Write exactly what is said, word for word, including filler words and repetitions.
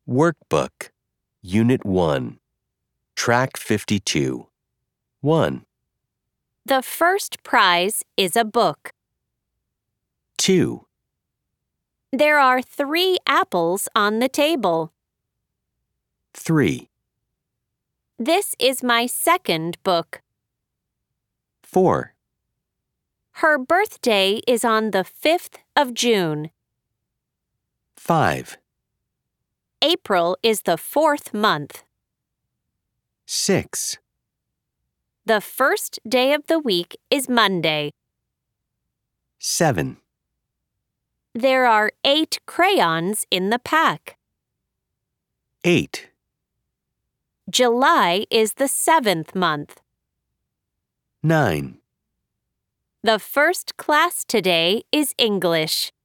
Workbook, Unit one, Track fifty-two. one, The first prize is a book. two, There are three apples on the table. three, This is my second book. four, Her birthday is on the fifth of June. five, April is the fourth month. six, The first day of the week is Monday. seven, There are eight crayons in the pack. eight, July is the seventh month. nine. The first class today is English.